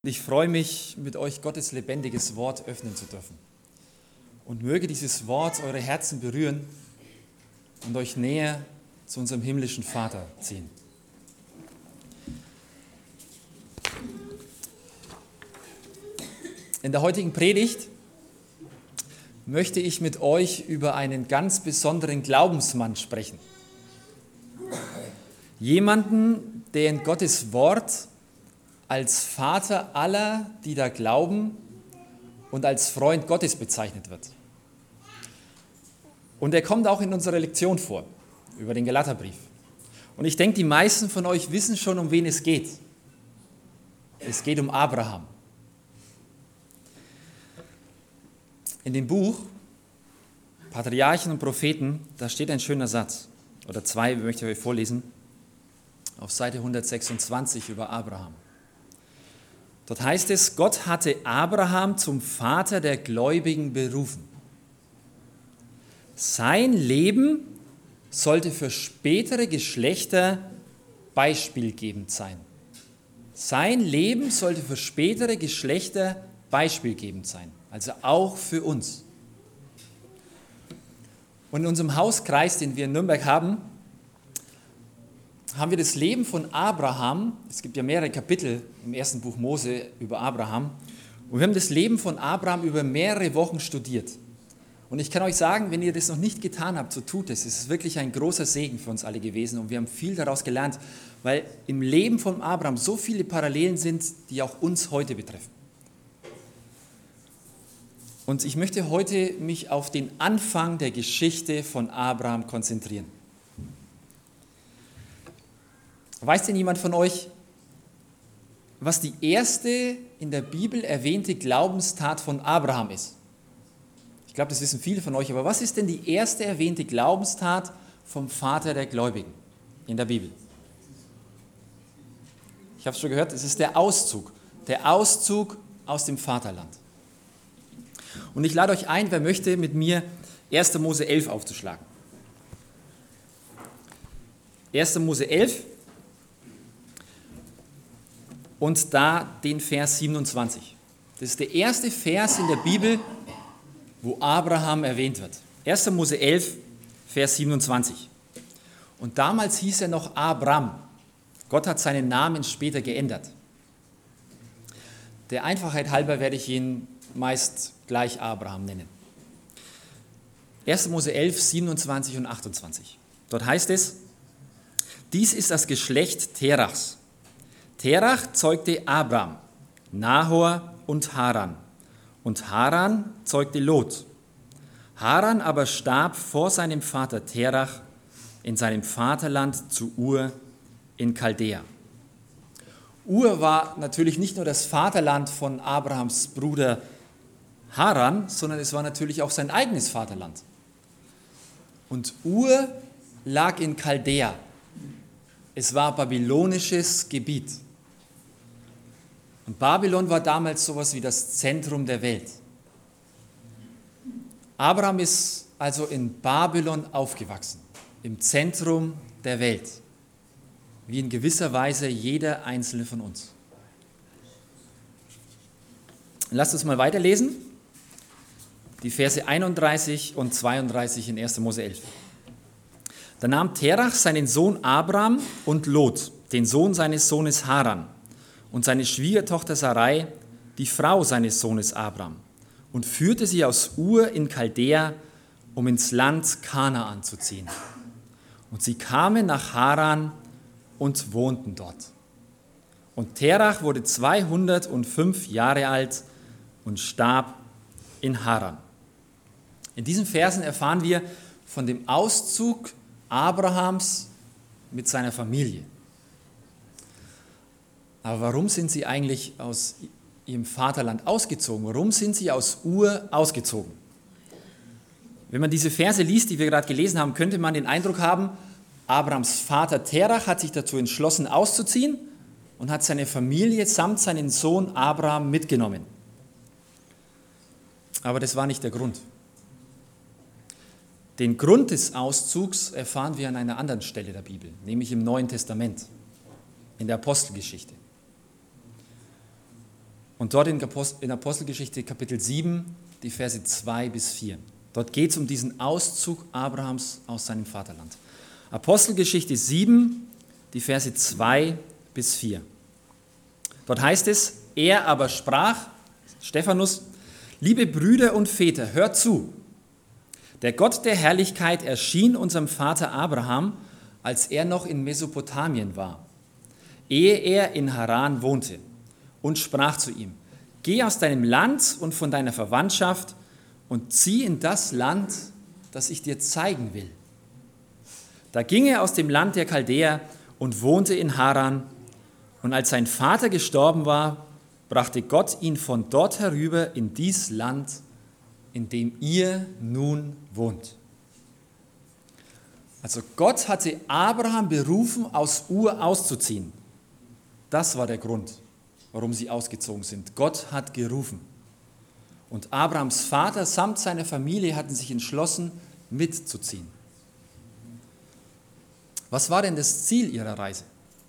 Ich freue mich, mit euch Gottes lebendiges Wort öffnen zu dürfen. Und möge dieses Wort eure Herzen berühren und euch näher zu unserem himmlischen Vater ziehen. In der heutigen Predigt möchte ich mit euch über einen ganz besonderen Glaubensmann sprechen. Jemanden, der in Gottes Wort als Vater aller, die da glauben, und als Freund Gottes bezeichnet wird. Und er kommt auch in unserer Lektion vor, über den Galaterbrief. Und ich denke, die meisten von euch wissen schon, um wen es geht. Es geht um Abraham. In dem Buch Patriarchen und Propheten, da steht ein schöner Satz, oder zwei möchte ich euch vorlesen, auf Seite 126 über Abraham. Dort heißt es, Gott hatte Abraham zum Vater der Gläubigen berufen. Sein Leben sollte für spätere Geschlechter beispielgebend sein. Sein Leben sollte für spätere Geschlechter beispielgebend sein, also auch für uns. Und in unserem Hauskreis, den wir in Nürnberg haben wir das Leben von Abraham, es gibt ja mehrere Kapitel im ersten Buch Mose über Abraham, und wir haben das Leben von Abraham über mehrere Wochen studiert. Und ich kann euch sagen, wenn ihr das noch nicht getan habt, so tut es. Es ist wirklich ein großer Segen für uns alle gewesen und wir haben viel daraus gelernt, weil im Leben von Abraham so viele Parallelen sind, die auch uns heute betreffen. Und ich möchte heute mich auf den Anfang der Geschichte von Abraham konzentrieren. Weiß denn jemand von euch, was die erste in der Bibel erwähnte Glaubenstat von Abraham ist? Ich glaube, das wissen viele von euch, aber was ist denn die erste erwähnte Glaubenstat vom Vater der Gläubigen in der Bibel? Ich habe es schon gehört, es ist der Auszug aus dem Vaterland. Und ich lade euch ein, wer möchte, mit mir 1. Mose 11 aufzuschlagen. 1. Mose 11 und da den Vers 27. Das ist der erste Vers in der Bibel, wo Abraham erwähnt wird. 1. Mose 11, Vers 27. Und damals hieß er noch Abram. Gott hat seinen Namen später geändert. Der Einfachheit halber werde ich ihn meist gleich Abraham nennen. 1. Mose 11, 27 und 28. Dort heißt es, dies ist das Geschlecht Terachs. Terach zeugte Abram, Nahor und Haran. Und Haran zeugte Lot. Haran aber starb vor seinem Vater Terach in seinem Vaterland zu Ur in Chaldea. Ur war natürlich nicht nur das Vaterland von Abrahams Bruder Haran, sondern es war natürlich auch sein eigenes Vaterland. Und Ur lag in Chaldea. Es war babylonisches Gebiet. Und Babylon war damals sowas wie das Zentrum der Welt. Abraham ist also in Babylon aufgewachsen, im Zentrum der Welt, wie in gewisser Weise jeder einzelne von uns. Lasst uns mal weiterlesen, die Verse 31 und 32 in 1. Mose 11. Da nahm Terach seinen Sohn Abram und Lot, den Sohn seines Sohnes Haran, und seine Schwiegertochter Sarai, die Frau seines Sohnes Abram, und führte sie aus Ur in Chaldea, um ins Land Kanaan zu ziehen. Und sie kamen nach Haran und wohnten dort. Und Terach wurde 205 Jahre alt und starb in Haran. In diesen Versen erfahren wir von dem Auszug Abrahams mit seiner Familie. Aber warum sind sie eigentlich aus ihrem Vaterland ausgezogen? Warum sind sie aus Ur ausgezogen? Wenn man diese Verse liest, die wir gerade gelesen haben, könnte man den Eindruck haben, Abrams Vater Terach hat sich dazu entschlossen, auszuziehen und hat seine Familie samt seinen Sohn Abraham mitgenommen. Aber das war nicht der Grund. Den Grund des Auszugs erfahren wir an einer anderen Stelle der Bibel, nämlich im Neuen Testament, in der Apostelgeschichte. Und dort in Apostelgeschichte Kapitel 7, die Verse 2 bis 4. Dort geht es um diesen Auszug Abrahams aus seinem Vaterland. Apostelgeschichte 7, die Verse 2 bis 4. Dort heißt es, er aber sprach, Stephanus, liebe Brüder und Väter, hört zu. Der Gott der Herrlichkeit erschien unserem Vater Abraham, als er noch in Mesopotamien war, ehe er in Haran wohnte, und sprach zu ihm, geh aus deinem Land und von deiner Verwandtschaft und zieh in das Land, das ich dir zeigen will. Da ging er aus dem Land der Chaldäer und wohnte in Haran, und als sein Vater gestorben war, brachte Gott ihn von dort herüber in dies Land, in dem ihr nun wohnt. Also Gott hatte Abraham berufen, aus Ur auszuziehen. Das war der Grund, warum sie ausgezogen sind. Gott hat gerufen. Und Abrahams Vater samt seiner Familie hatten sich entschlossen, mitzuziehen. Was war denn das Ziel ihrer Reise?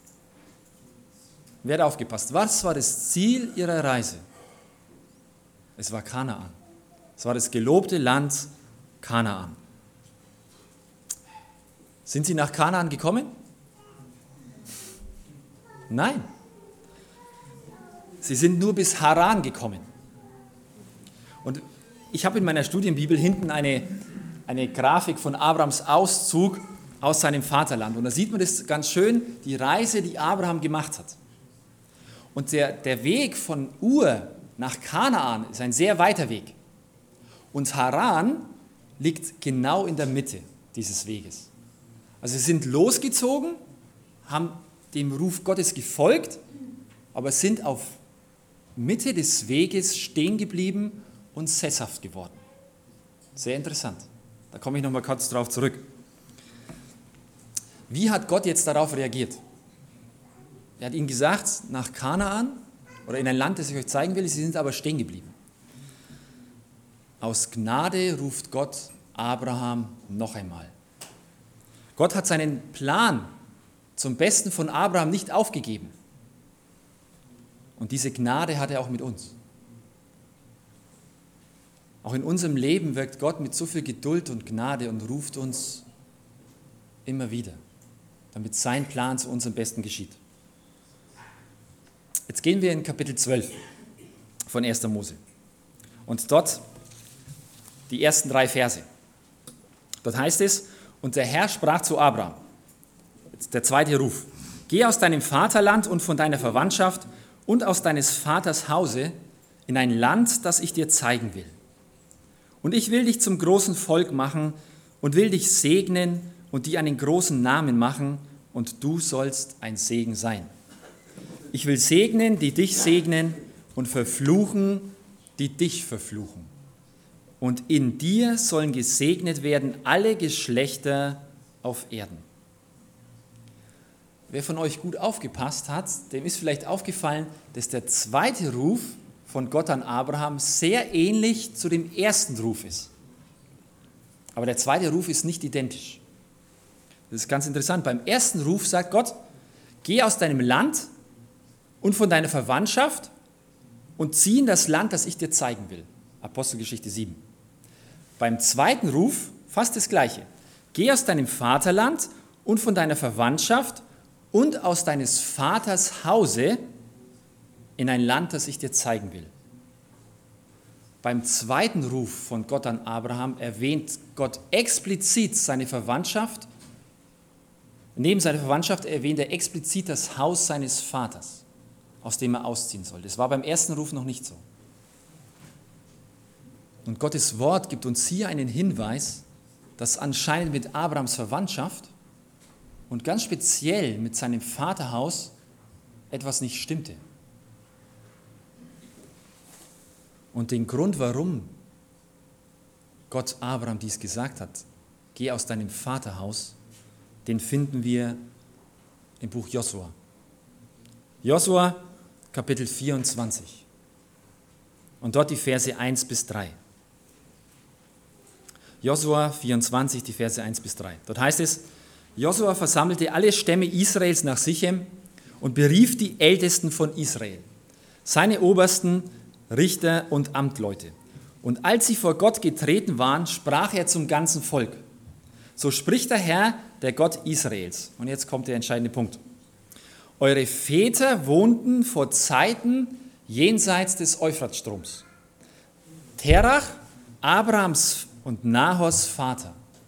Wer hat aufgepasst? Was war das Ziel ihrer Reise? Es war Kanaan. Es war das gelobte Land Kanaan. Sind sie nach Kanaan gekommen? Nein. Sie sind nur bis Haran gekommen. Und ich habe in meiner Studienbibel hinten eine Grafik von Abrahams Auszug aus seinem Vaterland. Und da sieht man das ganz schön, die Reise, die Abraham gemacht hat. Und der Weg von Ur nach Kanaan ist ein sehr weiter Weg. Und Haran liegt genau in der Mitte dieses Weges. Also sie sind losgezogen, haben dem Ruf Gottes gefolgt, aber sind auf Mitte des Weges stehen geblieben und sesshaft geworden. Sehr interessant. Da komme ich nochmal kurz drauf zurück. Wie hat Gott jetzt darauf reagiert? Er hat ihnen gesagt, nach Kanaan oder in ein Land, das ich euch zeigen will, sie sind aber stehen geblieben. Aus Gnade ruft Gott Abraham noch einmal. Gott hat seinen Plan zum Besten von Abraham nicht aufgegeben. Und diese Gnade hat er auch mit uns. Auch in unserem Leben wirkt Gott mit so viel Geduld und Gnade und ruft uns immer wieder, damit sein Plan zu unserem Besten geschieht. Jetzt gehen wir in Kapitel 12 von 1. Mose. Und dort die ersten 3 Verse. Dort heißt es, und der Herr sprach zu Abraham, jetzt der zweite Ruf, geh aus deinem Vaterland und von deiner Verwandtschaft und aus deines Vaters Hause in ein Land, das ich dir zeigen will. Und ich will dich zum großen Volk machen und will dich segnen und dir einen großen Namen machen, und du sollst ein Segen sein. Ich will segnen, die dich segnen, und verfluchen, die dich verfluchen. Und in dir sollen gesegnet werden alle Geschlechter auf Erden. Wer von euch gut aufgepasst hat, dem ist vielleicht aufgefallen, dass der zweite Ruf von Gott an Abraham sehr ähnlich zu dem ersten Ruf ist. Aber der zweite Ruf ist nicht identisch. Das ist ganz interessant. Beim ersten Ruf sagt Gott, geh aus deinem Land und von deiner Verwandtschaft und zieh in das Land, das ich dir zeigen will. Apostelgeschichte 7. Beim zweiten Ruf fast das Gleiche. Geh aus deinem Vaterland und von deiner Verwandtschaft und aus deines Vaters Hause in ein Land, das ich dir zeigen will. Beim zweiten Ruf von Gott an Abraham erwähnt Gott explizit seine Verwandtschaft. Neben seiner Verwandtschaft erwähnt er explizit das Haus seines Vaters, aus dem er ausziehen soll. Das war beim ersten Ruf noch nicht so. Und Gottes Wort gibt uns hier einen Hinweis, dass anscheinend mit Abrahams Verwandtschaft und ganz speziell mit seinem Vaterhaus etwas nicht stimmte. Und den Grund, warum Gott Abraham dies gesagt hat, geh aus deinem Vaterhaus, den finden wir im Buch Josua. Josua, Kapitel 24. Und dort die Verse 1 bis 3. Josua 24, die Verse 1 bis 3. Dort heißt es, Josua versammelte alle Stämme Israels nach Sichem und berief die Ältesten von Israel. seine Obersten, Richter und Amtleute. Und als sie vor Gott getreten waren, sprach er zum ganzen Volk: So spricht der Herr, der Gott Israels. Und jetzt kommt der entscheidende Punkt. Eure Väter wohnten vor Zeiten jenseits des Euphratstroms. Terach, Abrahams und Nahors Vater,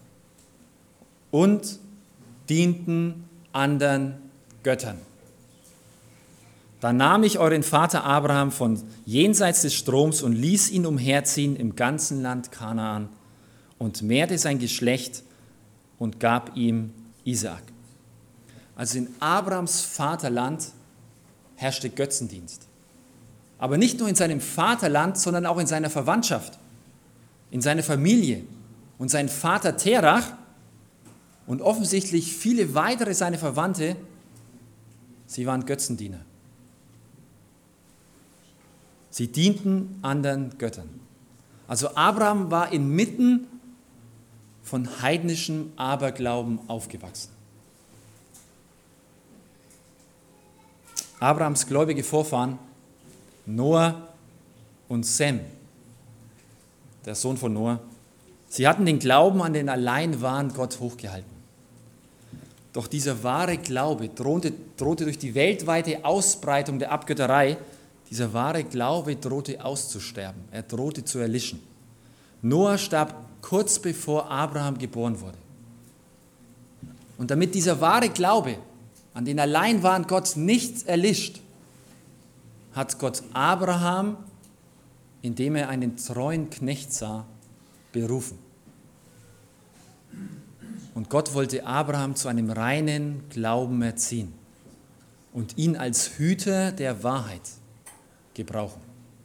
und dienten anderen Göttern. Da nahm ich euren Vater Abraham von jenseits des Stroms und ließ ihn umherziehen im ganzen Land Kanaan und mehrte sein Geschlecht und gab ihm Isaak. Also in Abrahams Vaterland herrschte Götzendienst. Aber nicht nur in seinem Vaterland, sondern auch in seiner Verwandtschaft, in seiner Familie. Und sein Vater Terach und offensichtlich viele weitere seine Verwandte, sie waren Götzendiener. Sie dienten anderen Göttern. Also Abraham war inmitten von heidnischem Aberglauben aufgewachsen. Abrahams gläubige Vorfahren, Noah und Sem, der Sohn von Noah, sie hatten den Glauben an den allein wahren Gott hochgehalten. Doch dieser wahre Glaube drohte durch die weltweite Ausbreitung der Abgötterei, dieser wahre Glaube drohte auszusterben, er drohte zu erlischen. Noah starb kurz bevor Abraham geboren wurde. Und damit dieser wahre Glaube an den allein wahren Gott nicht erlischt, hat Gott Abraham, indem er einen treuen Knecht sah, berufen. Und Gott wollte Abraham zu einem reinen Glauben erziehen und ihn als Hüter der Wahrheit gebrauchen.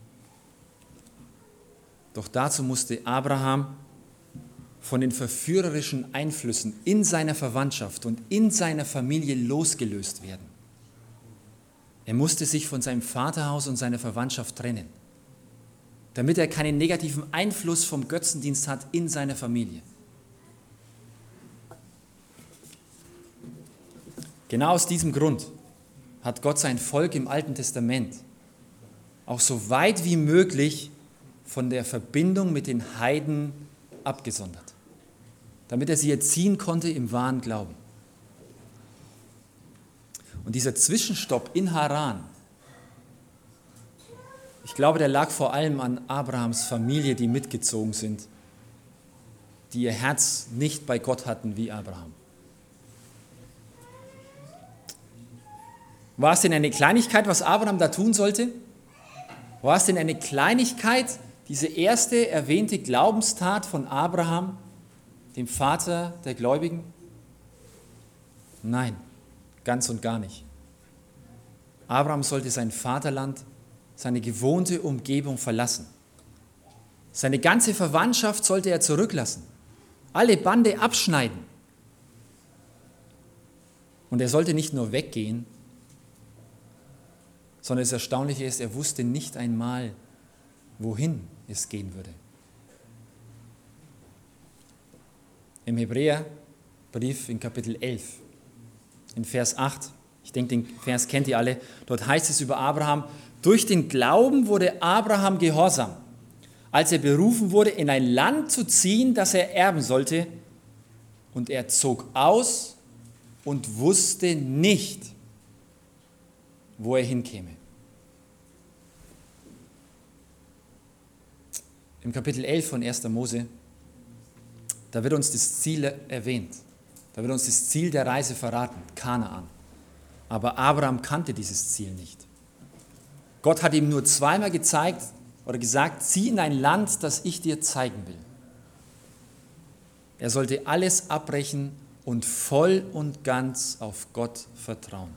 Doch dazu musste Abraham von den verführerischen Einflüssen in seiner Verwandtschaft und in seiner Familie losgelöst werden. Er musste sich von seinem Vaterhaus und seiner Verwandtschaft trennen, damit er keinen negativen Einfluss vom Götzendienst hat in seiner Familie. Genau aus diesem Grund hat Gott sein Volk im Alten Testament auch so weit wie möglich von der Verbindung mit den Heiden abgesondert, damit er sie erziehen konnte im wahren Glauben. Und dieser Zwischenstopp in Haran, ich glaube, der lag vor allem an Abrahams Familie, die mitgezogen sind, die ihr Herz nicht bei Gott hatten wie Abraham. War es denn eine Kleinigkeit, was Abraham da tun sollte? War es denn eine Kleinigkeit, diese erste erwähnte Glaubenstat von Abraham, dem Vater der Gläubigen? Nein, ganz und gar nicht. Abraham sollte sein Vaterland, seine gewohnte Umgebung verlassen. Seine ganze Verwandtschaft sollte er zurücklassen, alle Bande abschneiden. Und er sollte nicht nur weggehen, sondern das Erstaunliche ist, er wusste nicht einmal, wohin es gehen würde. Im Hebräerbrief in Kapitel 11, in Vers 8, ich denke, den Vers kennt ihr alle, dort heißt es über Abraham: Durch den Glauben wurde Abraham gehorsam, als er berufen wurde, in ein Land zu ziehen, das er erben sollte. Und er zog aus und wusste nicht, wo er hinkäme. Im Kapitel 11 von 1. Mose, da wird uns das Ziel erwähnt. Da wird uns das Ziel der Reise verraten, Kanaan. Aber Abraham kannte dieses Ziel nicht. Gott hat ihm nur zweimal gezeigt oder gesagt: Zieh in ein Land, das ich dir zeigen will. Er sollte alles abbrechen und voll und ganz auf Gott vertrauen.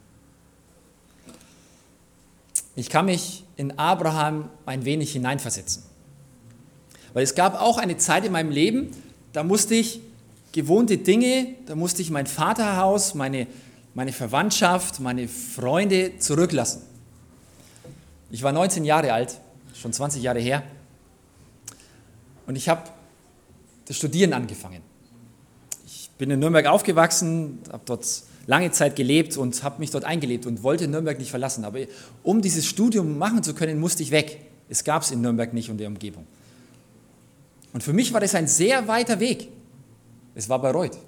Ich kann mich in Abraham ein wenig hineinversetzen. Weil es gab auch eine Zeit in meinem Leben, da musste ich gewohnte Dinge, da musste ich mein Vaterhaus, meine Verwandtschaft, meine Freunde zurücklassen. Ich war 19 Jahre alt, schon 20 Jahre her, und ich habe das Studieren angefangen. Ich bin in Nürnberg aufgewachsen, habe dort lange Zeit gelebt und habe mich dort eingelebt und wollte Nürnberg nicht verlassen. Aber um dieses Studium machen zu können, musste ich weg. Es gab es in Nürnberg nicht und der Umgebung. Und für mich war das ein sehr weiter Weg. Es war Bayreuth.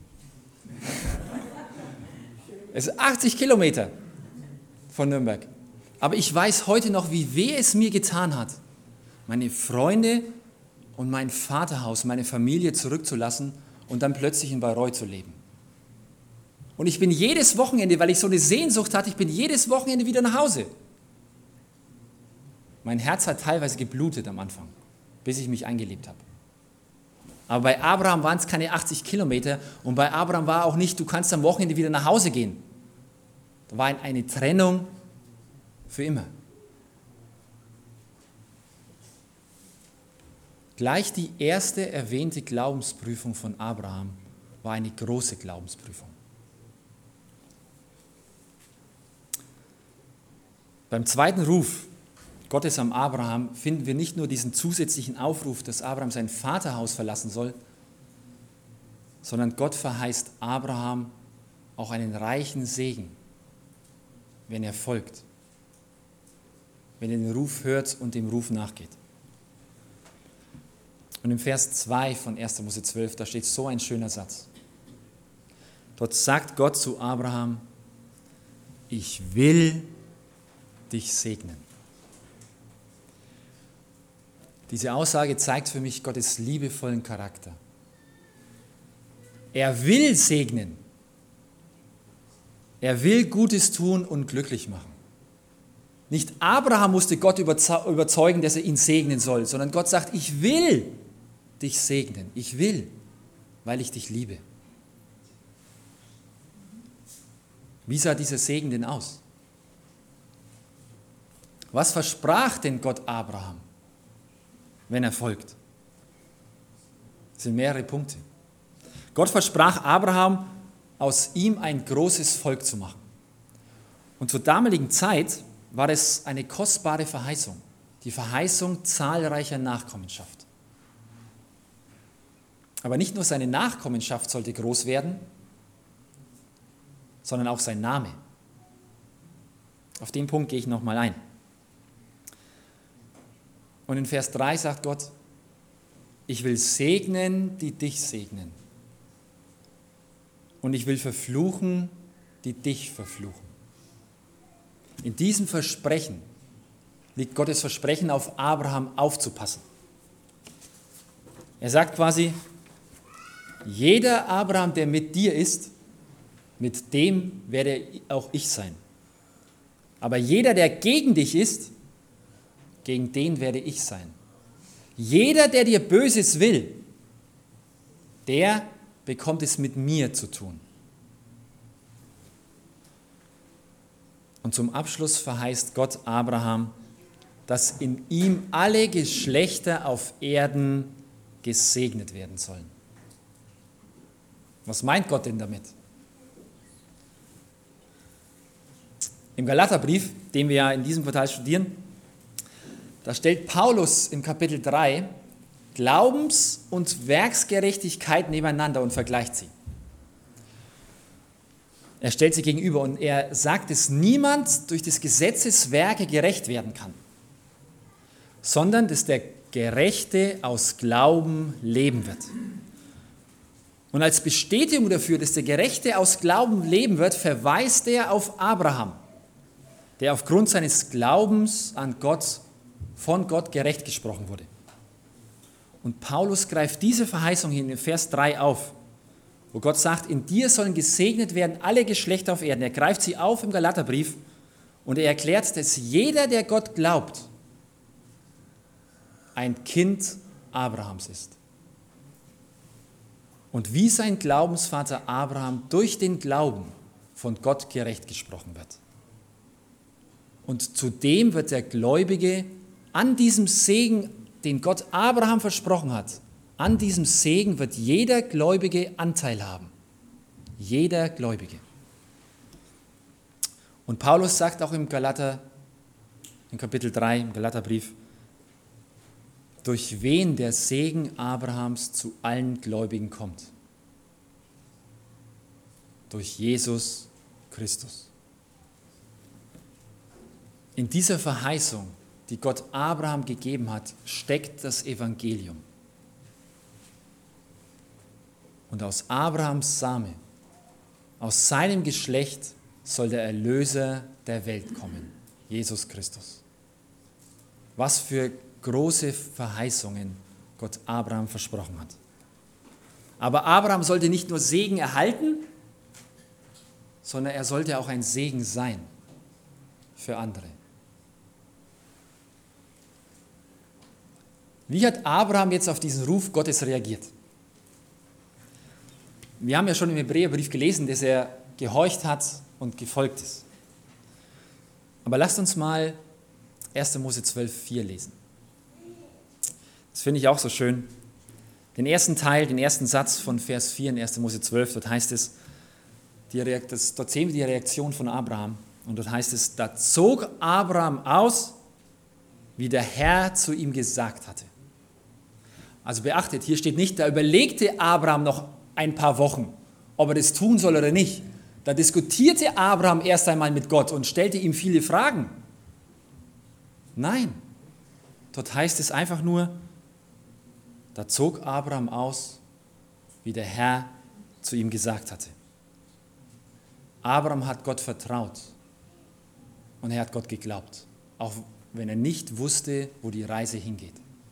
Es ist 80 Kilometer von Nürnberg. Aber ich weiß heute noch, wie weh es mir getan hat, meine Freunde und mein Vaterhaus, meine Familie zurückzulassen und dann plötzlich in Bayreuth zu leben. Und ich bin jedes Wochenende, weil ich so eine Sehnsucht hatte, ich bin jedes Wochenende wieder nach Hause. Mein Herz hat teilweise geblutet am Anfang, bis ich mich eingelebt habe. Aber bei Abraham waren es keine 80 Kilometer und bei Abraham war auch nicht, du kannst am Wochenende wieder nach Hause gehen. Da war eine Trennung für immer. Gleich die erste erwähnte Glaubensprüfung von Abraham war eine große Glaubensprüfung. Beim zweiten Ruf Gottes am Abraham finden wir nicht nur diesen zusätzlichen Aufruf, dass Abraham sein Vaterhaus verlassen soll, sondern Gott verheißt Abraham auch einen reichen Segen, wenn er folgt, wenn er den Ruf hört und dem Ruf nachgeht. Und im Vers 2 von 1. Mose 12, da steht so ein schöner Satz. Dort sagt Gott zu Abraham, ich will dich segnen. Diese Aussage zeigt für mich Gottes liebevollen Charakter. Er will segnen. Er will Gutes tun und glücklich machen. Nicht Abraham musste Gott überzeugen, dass er ihn segnen soll, sondern Gott sagt, ich will dich segnen. Ich will, weil ich dich liebe. Wie sah dieser Segen denn aus? Was versprach denn Gott Abraham, wenn er folgt? Das sind mehrere Punkte. Gott versprach Abraham, aus ihm ein großes Volk zu machen. Und zur damaligen Zeit war es eine kostbare Verheißung, die Verheißung zahlreicher Nachkommenschaft. Aber nicht nur seine Nachkommenschaft sollte groß werden, sondern auch sein Name. Auf den Punkt gehe ich nochmal ein. Und in Vers 3 sagt Gott, ich will segnen, die dich segnen. Und ich will verfluchen, die dich verfluchen. In diesem Versprechen liegt Gottes Versprechen auf Abraham aufzupassen. Er sagt quasi, jeder Abraham, der mit dir ist, mit dem werde auch ich sein. Aber jeder, der gegen dich ist, gegen den werde ich sein. Jeder, der dir Böses will, der bekommt es mit mir zu tun. Und zum Abschluss verheißt Gott Abraham, dass in ihm alle Geschlechter auf Erden gesegnet werden sollen. Was meint Gott denn damit? Im Galaterbrief, den wir ja in diesem Quartal studieren, da stellt Paulus im Kapitel 3 Glaubens- und Werksgerechtigkeit nebeneinander und vergleicht sie. Er stellt sie gegenüber und er sagt, dass niemand durch des Gesetzes Werke gerecht werden kann, sondern dass der Gerechte aus Glauben leben wird. Und als Bestätigung dafür, dass der Gerechte aus Glauben leben wird, verweist er auf Abraham, der aufgrund seines Glaubens an Gott von Gott gerecht gesprochen wurde. Und Paulus greift diese Verheißung hier in Vers 3 auf, wo Gott sagt, in dir sollen gesegnet werden alle Geschlechter auf Erden. Er greift sie auf im Galaterbrief und er erklärt, dass jeder, der Gott glaubt, ein Kind Abrahams ist. Und wie sein Glaubensvater Abraham durch den Glauben von Gott gerecht gesprochen wird. Und zudem wird der Gläubige an diesem Segen, den Gott Abraham versprochen hat, an diesem Segen wird jeder Gläubige Anteil haben. Jeder Gläubige. Und Paulus sagt auch im Kapitel 3, im Galaterbrief, durch wen der Segen Abrahams zu allen Gläubigen kommt. durch Jesus Christus. In dieser Verheißung, die Gott Abraham gegeben hat, steckt das Evangelium. Und aus Abrahams Same, aus seinem Geschlecht soll der Erlöser der Welt kommen, Jesus Christus. Was für große Verheißungen Gott Abraham versprochen hat. Aber Abraham sollte nicht nur Segen erhalten, sondern er sollte auch ein Segen sein für andere. Wie hat Abraham jetzt auf diesen Ruf Gottes reagiert? Wir haben ja schon im Hebräerbrief gelesen, dass er gehorcht hat und gefolgt ist. Aber lasst uns mal 1. Mose 12,4 lesen. Das finde ich auch so schön. Den ersten Teil, den ersten Satz von Vers 4 in 1. Mose 12, dort heißt es, dort sehen wir die Reaktion von Abraham. Und dort heißt es, da zog Abraham aus, wie der Herr zu ihm gesagt hatte. Also beachtet, hier steht nicht, da überlegte Abraham noch ein paar Wochen, ob er das tun soll oder nicht. Da diskutierte Abraham erst einmal mit Gott und stellte ihm viele Fragen. Nein, dort heißt es einfach nur, da zog Abraham aus, wie der Herr zu ihm gesagt hatte. Abraham hat Gott vertraut und er hat Gott geglaubt, auch wenn er nicht wusste, wo die Reise hingeht.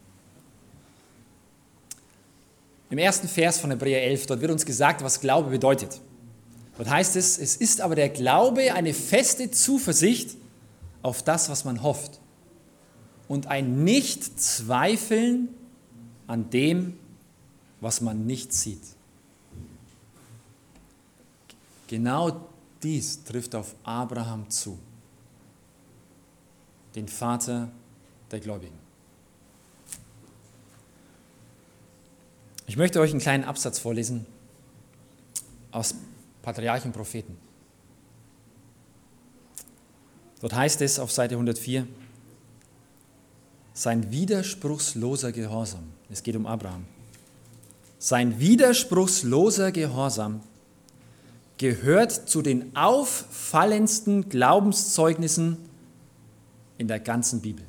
Im ersten Vers von Hebräer 11, dort wird uns gesagt, was Glaube bedeutet. Dort heißt es, es ist aber der Glaube eine feste Zuversicht auf das, was man hofft und ein Nicht-Zweifeln an dem, was man nicht sieht. Genau dies trifft auf Abraham zu, den Vater der Gläubigen. Ich möchte euch einen kleinen Absatz vorlesen aus Patriarchen und Propheten. Dort heißt es auf Seite 104, sein widerspruchsloser Gehorsam, es geht um Abraham, sein widerspruchsloser Gehorsam gehört zu den auffallendsten Glaubenszeugnissen in der ganzen Bibel.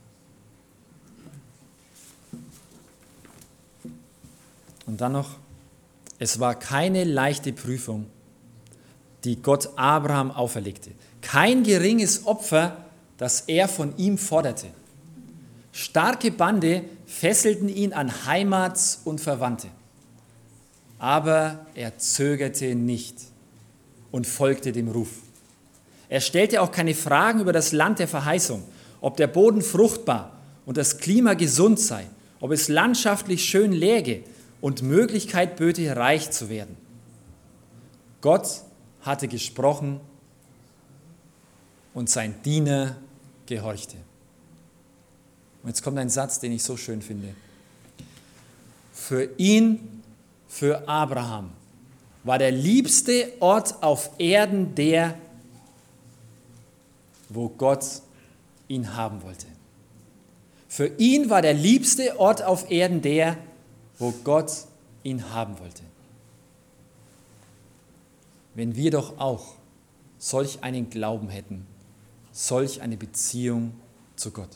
Und dann noch, es war keine leichte Prüfung, die Gott Abraham auferlegte. Kein geringes Opfer, das er von ihm forderte. Starke Bande fesselten ihn an Heimat und Verwandte. Aber er zögerte nicht und folgte dem Ruf. Er stellte auch keine Fragen über das Land der Verheißung, ob der Boden fruchtbar und das Klima gesund sei, ob es landschaftlich schön läge und Möglichkeit böte, reich zu werden. Gott hatte gesprochen und sein Diener gehorchte. Und jetzt kommt ein Satz, den ich so schön finde. Für ihn, für Abraham, war der liebste Ort auf Erden der, wo Gott ihn haben wollte. Für ihn war der liebste Ort auf Erden der, wo Gott ihn haben wollte. Wenn wir doch auch solch einen Glauben hätten, solch eine Beziehung zu Gott.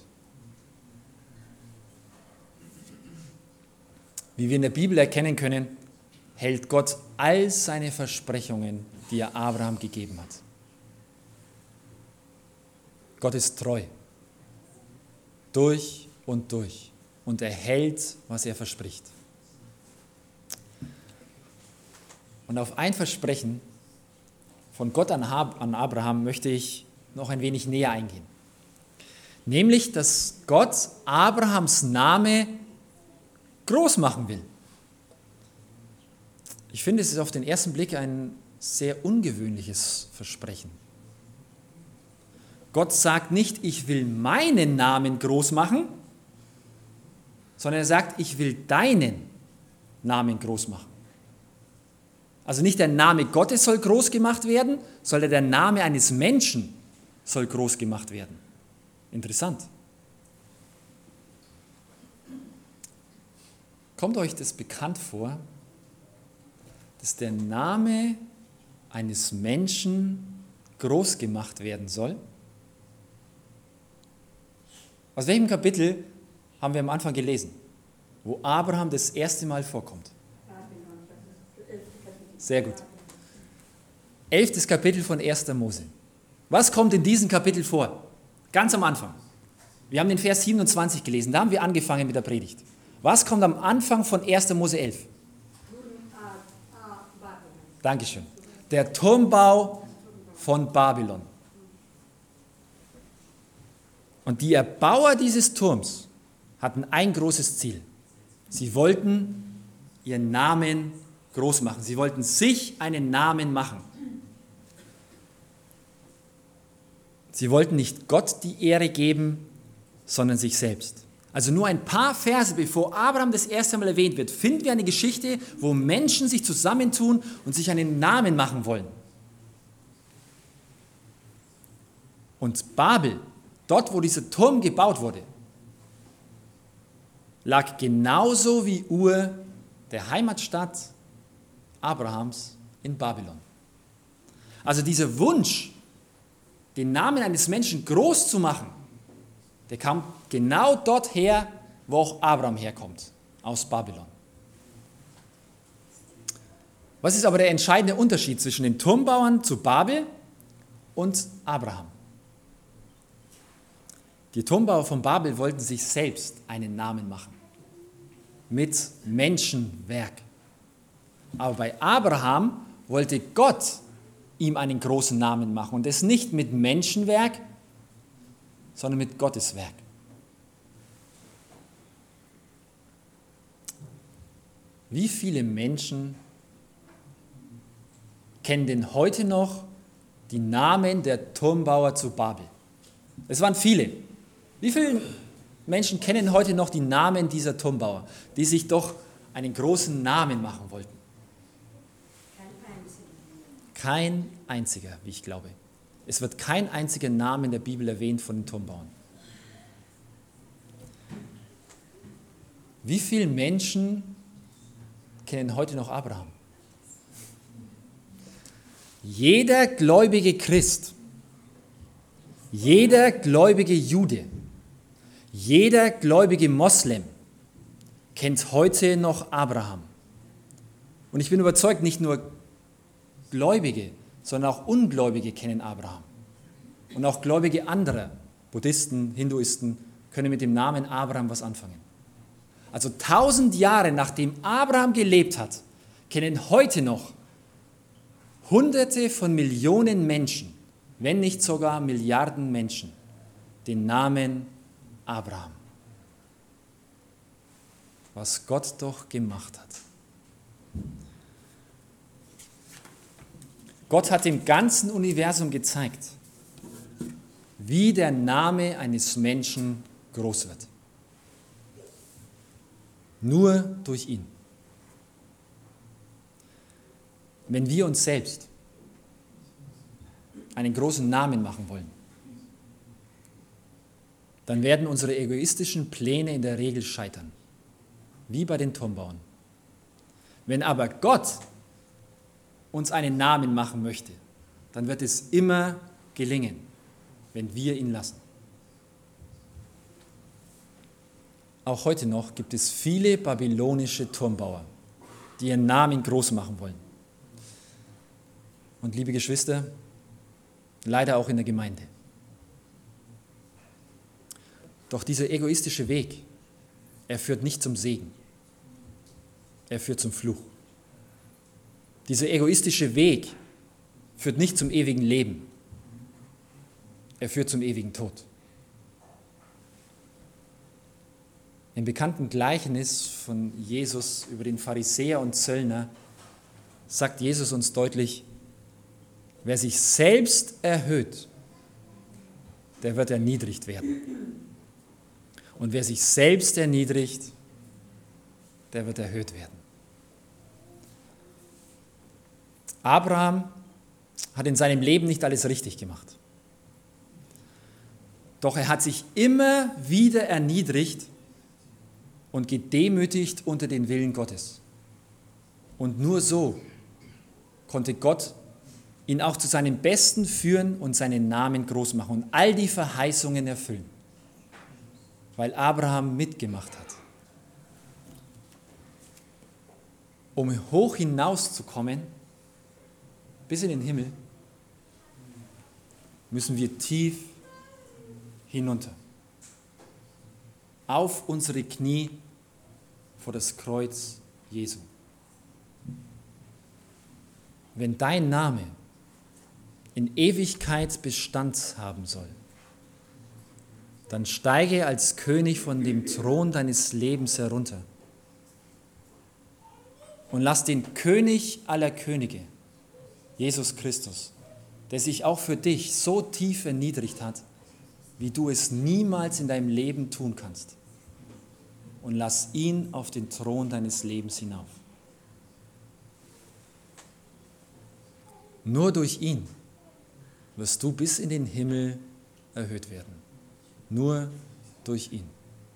Wie wir in der Bibel erkennen können, hält Gott all seine Versprechungen, die er Abraham gegeben hat. Gott ist treu, durch und er hält, was er verspricht. Und auf ein Versprechen von Gott an Abraham möchte ich noch ein wenig näher eingehen. Nämlich, dass Gott Abrahams Name groß machen will. Ich finde, es ist auf den ersten Blick ein sehr ungewöhnliches Versprechen. Gott sagt nicht, ich will meinen Namen groß machen, sondern er sagt, ich will deinen Namen groß machen. Also nicht der Name Gottes soll groß gemacht werden, sondern der Name eines Menschen soll groß gemacht werden. Interessant. Kommt euch das bekannt vor, dass der Name eines Menschen groß gemacht werden soll. Aus welchem Kapitel haben wir am Anfang gelesen, wo Abraham das erste Mal vorkommt? Sehr gut. 11. Kapitel von 1. Mose. Was kommt in diesem Kapitel vor? Ganz am Anfang. Wir haben den Vers 27 gelesen, da haben wir angefangen mit der Predigt. Was kommt am Anfang von 1. Mose 11? Dankeschön. Der Turmbau von Babylon. Und die Erbauer dieses Turms hatten ein großes Ziel. Sie wollten ihren Namen groß machen. Sie wollten sich einen Namen machen. Sie wollten nicht Gott die Ehre geben, sondern sich selbst. Also nur ein paar Verse, bevor Abraham das erste Mal erwähnt wird, finden wir eine Geschichte, wo Menschen sich zusammentun und sich einen Namen machen wollen. Und Babel, dort wo dieser Turm gebaut wurde, lag genauso wie Ur, der Heimatstadt Abrahams, in Babylon. Also dieser Wunsch, den Namen eines Menschen groß zu machen, der kam genau dort her, wo auch Abraham herkommt, aus Babylon. Was ist aber der entscheidende Unterschied zwischen den Turmbauern zu Babel und Abraham? Die Turmbauer von Babel wollten sich selbst einen Namen machen, mit Menschenwerk. Aber bei Abraham wollte Gott ihm einen großen Namen machen und es nicht mit Menschenwerk, sondern mit Gottes Werk. Wie viele Menschen kennen denn heute noch die Namen der Turmbauer zu Babel? Es waren viele. Wie viele Menschen kennen heute noch die Namen dieser Turmbauer, die sich doch einen großen Namen machen wollten? Kein einziger, wie ich glaube. Es wird kein einziger Name in der Bibel erwähnt von den Turmbauern. Wie viele Menschen kennen heute noch Abraham? Jeder gläubige Christ, jeder gläubige Jude, jeder gläubige Moslem kennt heute noch Abraham. Und ich bin überzeugt, nicht nur Gläubige, sondern auch Ungläubige kennen Abraham. Und auch Gläubige anderer, Buddhisten, Hinduisten, können mit dem Namen Abraham was anfangen. Also 1000 Jahre nachdem Abraham gelebt hat, kennen heute noch Hunderte von Millionen Menschen, wenn nicht sogar Milliarden Menschen, den Namen Abraham. Was Gott doch gemacht hat. Gott hat dem ganzen Universum gezeigt, wie der Name eines Menschen groß wird. Nur durch ihn. Wenn wir uns selbst einen großen Namen machen wollen, dann werden unsere egoistischen Pläne in der Regel scheitern, wie bei den Turmbauern. Wenn aber Gott uns einen Namen machen möchte, dann wird es immer gelingen, wenn wir ihn lassen. Auch heute noch gibt es viele babylonische Turmbauer, die ihren Namen groß machen wollen. Und liebe Geschwister, leider auch in der Gemeinde. Doch dieser egoistische Weg, er führt nicht zum Segen, er führt zum Fluch. Dieser egoistische Weg führt nicht zum ewigen Leben, er führt zum ewigen Tod. Im bekannten Gleichnis von Jesus über den Pharisäer und Zöllner sagt Jesus uns deutlich, wer sich selbst erhöht, der wird erniedrigt werden. Und wer sich selbst erniedrigt, der wird erhöht werden. Abraham hat in seinem Leben nicht alles richtig gemacht. Doch er hat sich immer wieder erniedrigt und gedemütigt unter den Willen Gottes. Und nur so konnte Gott ihn auch zu seinem Besten führen und seinen Namen groß machen und all die Verheißungen erfüllen, weil Abraham mitgemacht hat. Um hoch hinauszukommen, bis in den Himmel, müssen wir tief hinunter, auf unsere Knie vor das Kreuz Jesu. Wenn dein Name in Ewigkeit Bestand haben soll, dann steige als König von dem Thron deines Lebens herunter und lass den König aller Könige, Jesus Christus, der sich auch für dich so tief erniedrigt hat, wie du es niemals in deinem Leben tun kannst, und lass ihn auf den Thron deines Lebens hinauf. Nur durch ihn wirst du bis in den Himmel erhöht werden. Nur durch ihn.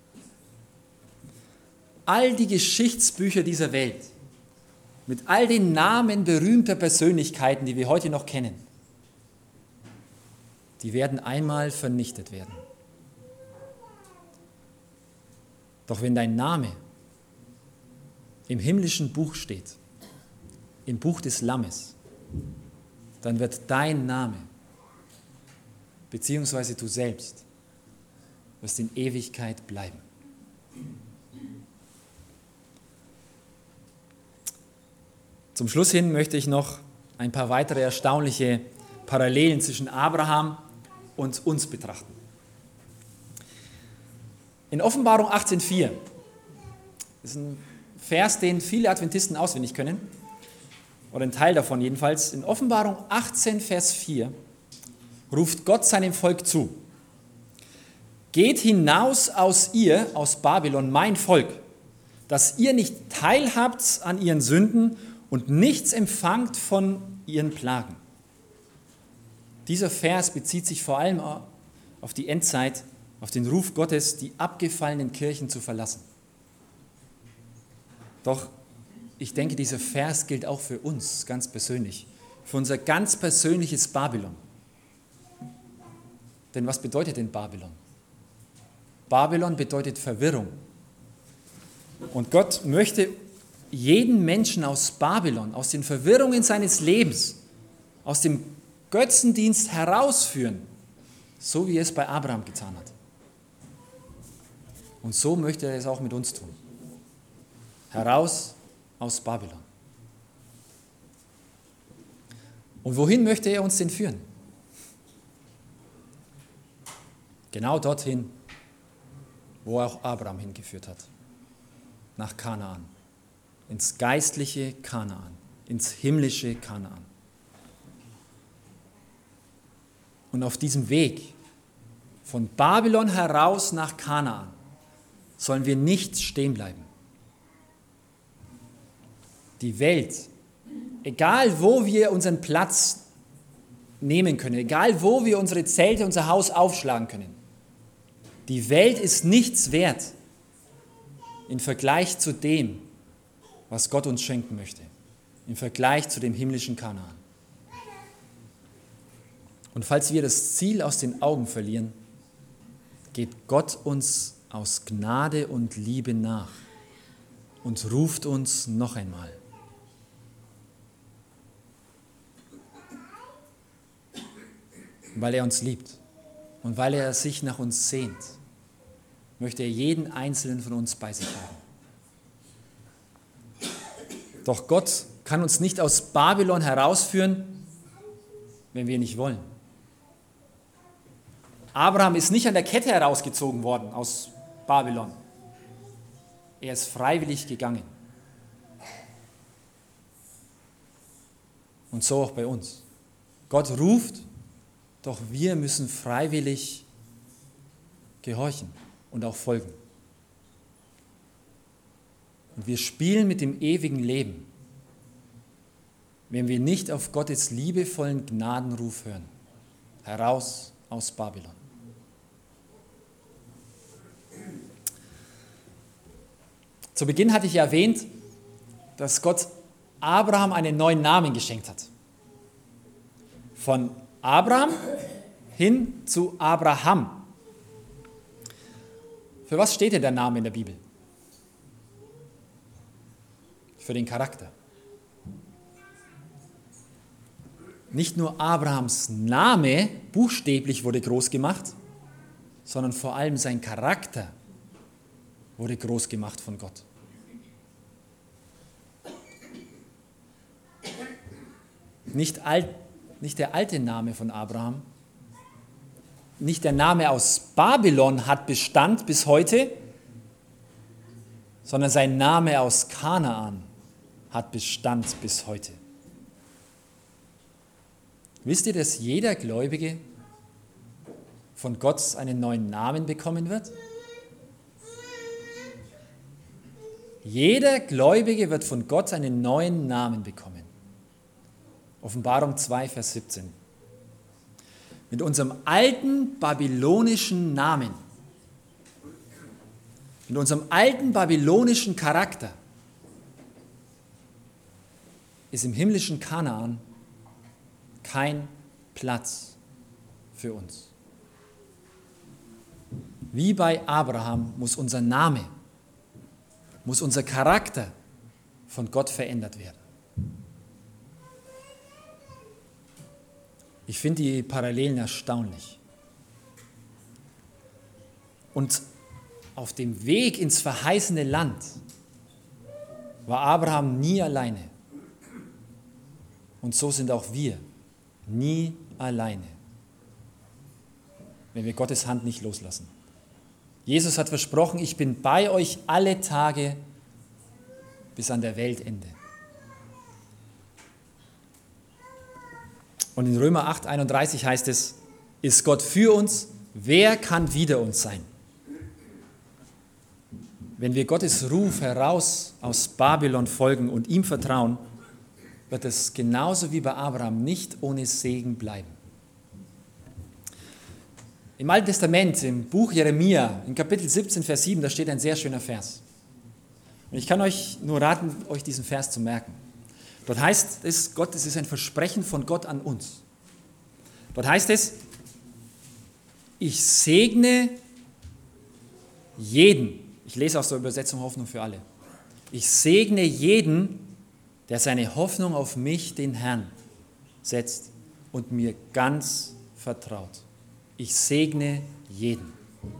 All die Geschichtsbücher dieser Welt, mit all den Namen berühmter Persönlichkeiten, die wir heute noch kennen, die werden einmal vernichtet werden. Doch wenn dein Name im himmlischen Buch steht, im Buch des Lammes, dann wird dein Name, beziehungsweise du selbst, wirst in Ewigkeit bleiben. Zum Schluss hin möchte ich noch ein paar weitere erstaunliche Parallelen zwischen Abraham und uns betrachten. In Offenbarung 18,4, das ist ein Vers, den viele Adventisten auswendig können, oder ein Teil davon jedenfalls. In Offenbarung 18, Vers 4 ruft Gott seinem Volk zu: Geht hinaus aus ihr, aus Babylon, mein Volk, dass ihr nicht teilhabt an ihren Sünden und nichts empfangt von ihren Plagen. Dieser Vers bezieht sich vor allem auf die Endzeit, auf den Ruf Gottes, die abgefallenen Kirchen zu verlassen. Doch ich denke, dieser Vers gilt auch für uns ganz persönlich, für unser ganz persönliches Babylon. Denn was bedeutet denn Babylon? Babylon bedeutet Verwirrung. Und Gott möchte jeden Menschen aus Babylon, aus den Verwirrungen seines Lebens, aus dem Götzendienst herausführen, so wie er es bei Abraham getan hat. Und so möchte er es auch mit uns tun. Heraus aus Babylon. Und wohin möchte er uns denn führen? Genau dorthin, wo auch Abraham hingeführt hat. Nach Kanaan. Ins geistliche Kanaan. Ins himmlische Kanaan. Und auf diesem Weg von Babylon heraus nach Kanaan sollen wir nicht stehen bleiben. Die Welt, egal wo wir unseren Platz nehmen können, egal wo wir unsere Zelte, unser Haus aufschlagen können, die Welt ist nichts wert im Vergleich zu dem, was Gott uns schenken möchte, im Vergleich zu dem himmlischen Kanaan. Und falls wir das Ziel aus den Augen verlieren, geht Gott uns aus Gnade und Liebe nach und ruft uns noch einmal. Weil er uns liebt und weil er sich nach uns sehnt, möchte er jeden einzelnen von uns bei sich haben. Doch Gott kann uns nicht aus Babylon herausführen, wenn wir nicht wollen. Abraham ist nicht an der Kette herausgezogen worden aus Babylon. Er ist freiwillig gegangen. Und so auch bei uns. Gott ruft, doch wir müssen freiwillig gehorchen und auch folgen. Und wir spielen mit dem ewigen Leben, wenn wir nicht auf Gottes liebevollen Gnadenruf hören. Heraus aus Babylon. Zu Beginn hatte ich erwähnt, dass Gott Abraham einen neuen Namen geschenkt hat. Von Abraham hin zu Abraham. Für was steht denn der Name in der Bibel? Für den Charakter. Nicht nur Abrahams Name buchstäblich wurde groß gemacht, sondern vor allem sein Charakter wurde groß gemacht von Gott. Nicht der alte Name von Abraham, nicht der Name aus Babylon hat Bestand bis heute, sondern sein Name aus Kanaan hat Bestand bis heute. Wisst ihr, dass jeder Gläubige von Gott einen neuen Namen bekommen wird? Jeder Gläubige wird von Gott einen neuen Namen bekommen. Offenbarung 2, Vers 17. Mit unserem alten babylonischen Namen, mit unserem alten babylonischen Charakter ist im himmlischen Kanaan kein Platz für uns. Wie bei Abraham muss unser Name, muss unser Charakter von Gott verändert werden. Ich finde die Parallelen erstaunlich. Und auf dem Weg ins verheißene Land war Abraham nie alleine. Und so sind auch wir nie alleine, wenn wir Gottes Hand nicht loslassen. Jesus hat versprochen, ich bin bei euch alle Tage bis an der Weltende. Und in Römer 8, 31 heißt es, ist Gott für uns, wer kann wider uns sein? Wenn wir Gottes Ruf heraus aus Babylon folgen und ihm vertrauen, wird es genauso wie bei Abraham nicht ohne Segen bleiben. Im Alten Testament, im Buch Jeremia, in Kapitel 17, Vers 7, da steht ein sehr schöner Vers. Und ich kann euch nur raten, euch diesen Vers zu merken. Dort heißt es, es ist ein Versprechen von Gott an uns. Dort heißt es, ich segne jeden, ich lese aus der Übersetzung Hoffnung für alle, ich segne jeden, der seine Hoffnung auf mich, den Herrn, setzt und mir ganz vertraut. Ich segne jeden.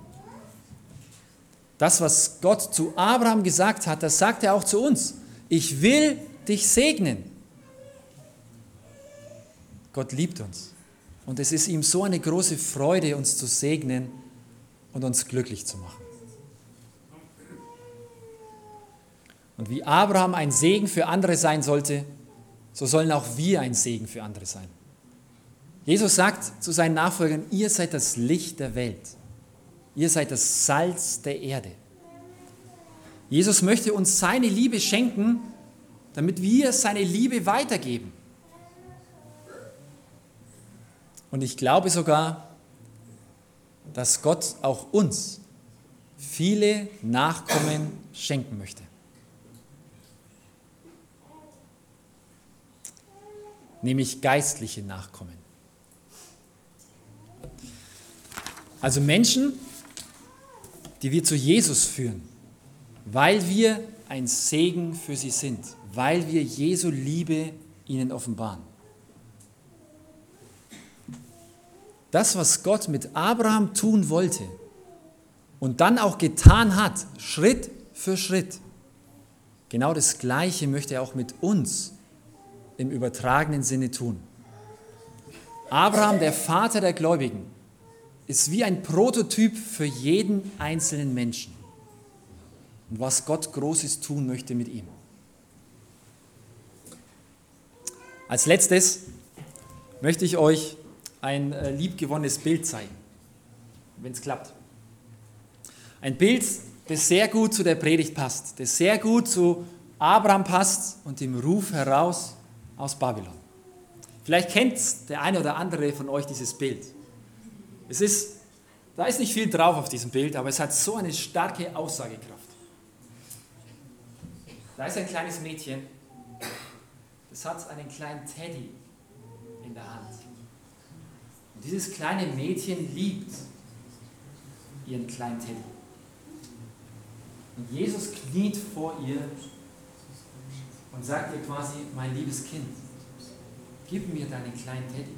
Das, was Gott zu Abraham gesagt hat, das sagt er auch zu uns. Ich will dich segnen. Gott liebt uns. Und es ist ihm so eine große Freude, uns zu segnen und uns glücklich zu machen. Und wie Abraham ein Segen für andere sein sollte, so sollen auch wir ein Segen für andere sein. Jesus sagt zu seinen Nachfolgern, ihr seid das Licht der Welt. Ihr seid das Salz der Erde. Jesus möchte uns seine Liebe schenken, damit wir seine Liebe weitergeben. Und ich glaube sogar, dass Gott auch uns viele Nachkommen schenken möchte. Nämlich geistliche Nachkommen. Also Menschen, die wir zu Jesus führen, weil wir ein Segen für sie sind, weil wir Jesu Liebe ihnen offenbaren. Das, was Gott mit Abraham tun wollte und dann auch getan hat, Schritt für Schritt, genau das Gleiche möchte er auch mit uns im übertragenen Sinne tun. Abraham, der Vater der Gläubigen, ist wie ein Prototyp für jeden einzelnen Menschen und was Gott Großes tun möchte mit ihm. Als letztes möchte ich euch ein liebgewonnenes Bild zeigen, wenn es klappt. Ein Bild, das sehr gut zu der Predigt passt, das sehr gut zu Abraham passt und dem Ruf heraus aus Babylon. Vielleicht kennt der eine oder andere von euch dieses Bild. Da ist nicht viel drauf auf diesem Bild, aber es hat so eine starke Aussagekraft. Da ist ein kleines Mädchen, das hat einen kleinen Teddy in der Hand. Und dieses kleine Mädchen liebt ihren kleinen Teddy. Und Jesus kniet vor ihr und sagt ihr quasi, mein liebes Kind, gib mir deinen kleinen Teddy.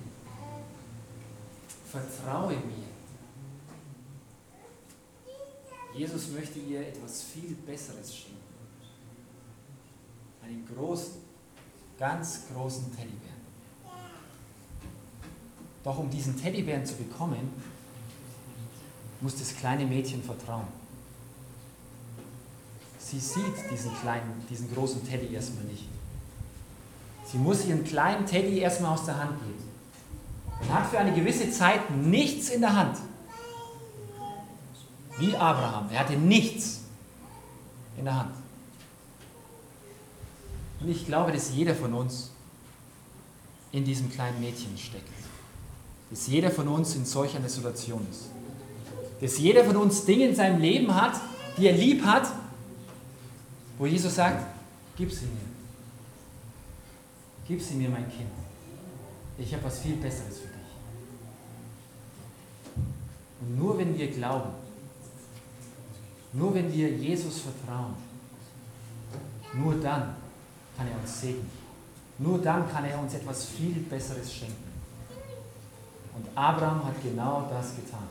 Vertraue mir. Jesus möchte ihr etwas viel Besseres schenken. Einen großen, ganz großen Teddybären. Doch um diesen Teddybären zu bekommen, muss das kleine Mädchen vertrauen. Sie sieht diesen großen Teddy erstmal nicht. Sie muss ihren kleinen Teddy erstmal aus der Hand geben. Und hat für eine gewisse Zeit nichts in der Hand. Wie Abraham. Er hatte nichts in der Hand. Und ich glaube, dass jeder von uns in diesem kleinen Mädchen steckt. Dass jeder von uns in solch einer Situation ist. Dass jeder von uns Dinge in seinem Leben hat, die er lieb hat, wo Jesus sagt, gib sie mir. Gib sie mir, mein Kind. Ich habe was viel Besseres für dich. Und nur wenn wir glauben, nur wenn wir Jesus vertrauen, nur dann kann er uns segnen. Nur dann kann er uns etwas viel Besseres schenken. Und Abraham hat genau das getan.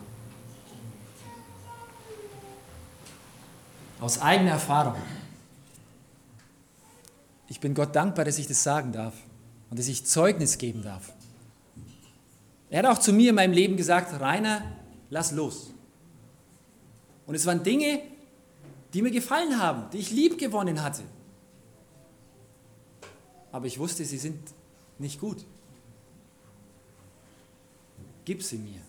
Aus eigener Erfahrung. Ich bin Gott dankbar, dass ich das sagen darf und dass ich Zeugnis geben darf. Er hat auch zu mir in meinem Leben gesagt, Rainer, lass los. Und es waren Dinge, die mir gefallen haben, die ich lieb gewonnen hatte. Aber ich wusste, sie sind nicht gut. Gib sie mir.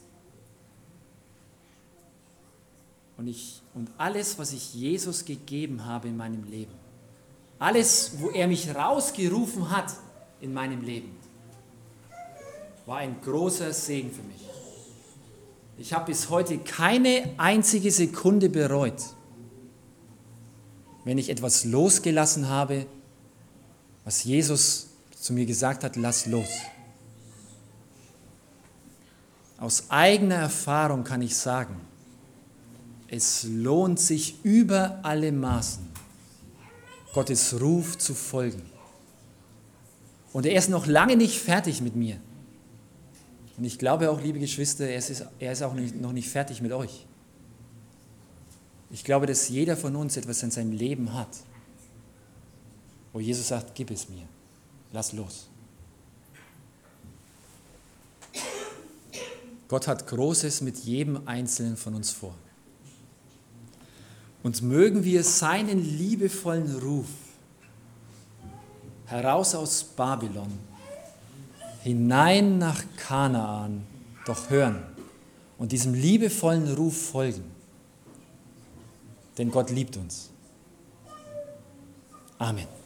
Und alles, was ich Jesus gegeben habe in meinem Leben, alles, wo er mich rausgerufen hat in meinem Leben, war ein großer Segen für mich. Ich habe bis heute keine einzige Sekunde bereut, wenn ich etwas losgelassen habe, was Jesus zu mir gesagt hat, lass los. Aus eigener Erfahrung kann ich sagen, es lohnt sich über alle Maßen, Gottes Ruf zu folgen. Und er ist noch lange nicht fertig mit mir. Und ich glaube auch, liebe Geschwister, er ist auch noch nicht fertig mit euch. Ich glaube, dass jeder von uns etwas in seinem Leben hat, wo Jesus sagt, gib es mir, lass los. Gott hat Großes mit jedem Einzelnen von uns vor. Und mögen wir seinen liebevollen Ruf heraus aus Babylon, hinein nach Kanaan, doch hören und diesem liebevollen Ruf folgen. Denn Gott liebt uns. Amen.